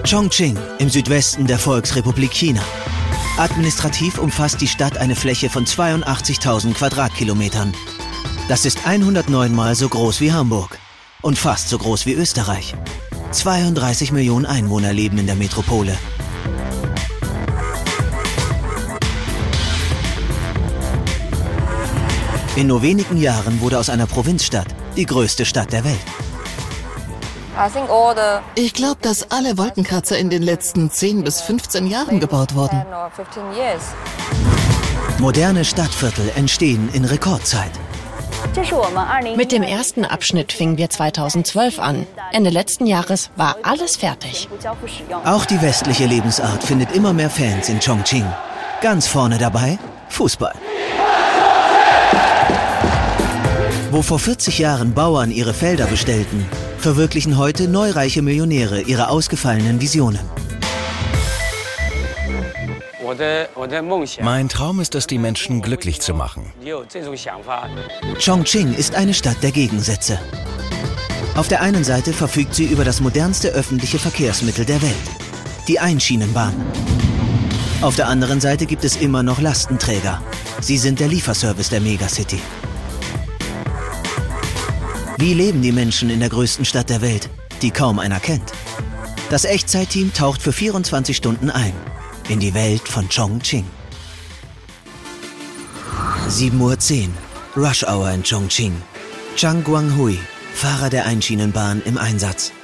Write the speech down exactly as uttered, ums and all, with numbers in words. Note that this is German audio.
Chongqing im Südwesten der Volksrepublik China. Administrativ umfasst die Stadt eine Fläche von zweiundachtzigtausend Quadratkilometern. Das ist hundertneun Mal so groß wie Hamburg und fast so groß wie Österreich. zweiunddreißig Millionen Einwohner leben in der Metropole. In nur wenigen Jahren wurde aus einer Provinzstadt die größte Stadt der Welt. Ich glaube, dass alle Wolkenkratzer in den letzten zehn bis fünfzehn Jahren gebaut wurden. Moderne Stadtviertel entstehen in Rekordzeit. Mit dem ersten Abschnitt fingen wir zweitausendzwölf an. Ende letzten Jahres war alles fertig. Auch die westliche Lebensart findet immer mehr Fans in Chongqing. Ganz vorne dabei Fußball. Wo vor vierzig Jahren Bauern ihre Felder bestellten, verwirklichen heute neureiche Millionäre ihre ausgefallenen Visionen. Mein Traum ist es, die Menschen glücklich zu machen. Chongqing ist eine Stadt der Gegensätze. Auf der einen Seite verfügt sie über das modernste öffentliche Verkehrsmittel der Welt, die Einschienenbahn. Auf der anderen Seite gibt es immer noch Lastenträger. Sie sind der Lieferservice der Megacity. Wie leben die Menschen in der größten Stadt der Welt, die kaum einer kennt? Das Echtzeitteam taucht für vierundzwanzig Stunden ein in die Welt von Chongqing. sieben Uhr zehn, Rush Hour in Chongqing. Zhang Guanghui, Fahrer der Einschienenbahn im Einsatz.